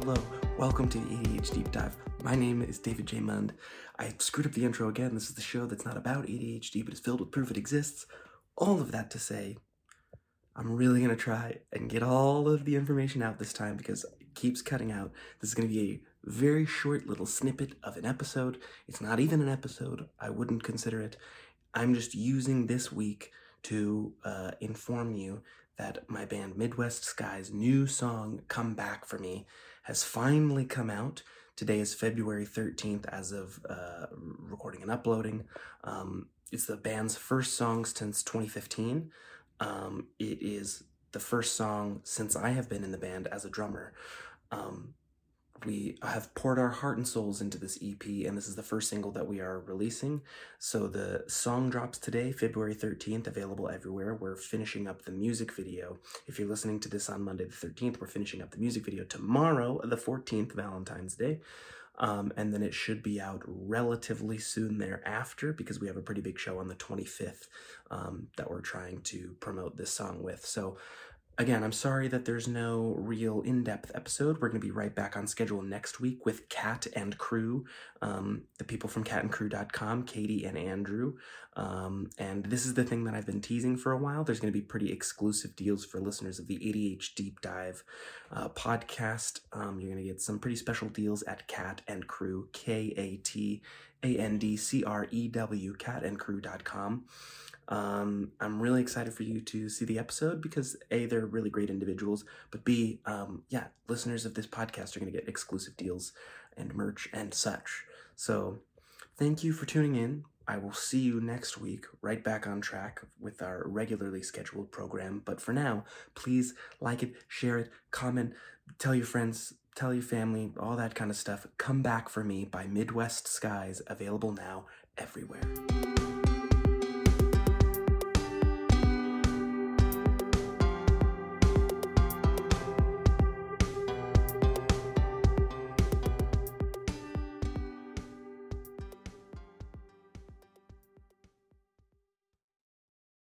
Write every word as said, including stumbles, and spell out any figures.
hello. Welcome to the A D H Deep Dive. My name is David J. Mund. I screwed up the intro again. This is the show that's not about A D H D, but is filled with proof it exists. All of that to say, I'm really going to try and get all of the information out this time because it keeps cutting out. This is going to be a very short little snippet of an episode. It's not even an episode. I wouldn't consider it. I'm just using this week to uh, inform you that my band Midwest Sky's new song, Come Back For Me, has finally come out. Today is February thirteenth as of uh, recording and uploading. Um, it's the band's first song since twenty fifteen. Um, it is the first song since I have been in the band as a drummer. Um, we have poured our heart and souls into this E P, and this is the first single that we are releasing. So the song drops today, February thirteenth, available everywhere. We're finishing up the music video. If you're listening to this on Monday the thirteenth, we're finishing up the music video tomorrow, the fourteenth, Valentine's Day. Um, and then it should be out relatively soon thereafter because we have a pretty big show on the twenty-fifth um, that we're trying to promote this song with. So again, I'm sorry that there's no real in-depth episode. We're going to be right back on schedule next week with Cat and Crew, um, the people from cat and crew dot com, Katie and Andrew. Um, and this is the thing that I've been teasing for a while. There's going to be pretty exclusive deals for listeners of the A D H Deep Dive uh, podcast. Um, you're going to get some pretty special deals at Cat and Crew, K A T A N D C R E W, cat and crew dot com. Um, I'm really excited for you to see the episode because A, they're really great individuals, but B, um, yeah, listeners of this podcast are going to get exclusive deals and merch and such. So thank you for tuning in. I will see you next week, right back on track with our regularly scheduled program. But for now, please like it, share it, comment, tell your friends, tell your family, all that kind of stuff. Come Back For Me by Midwest Skies, available now everywhere.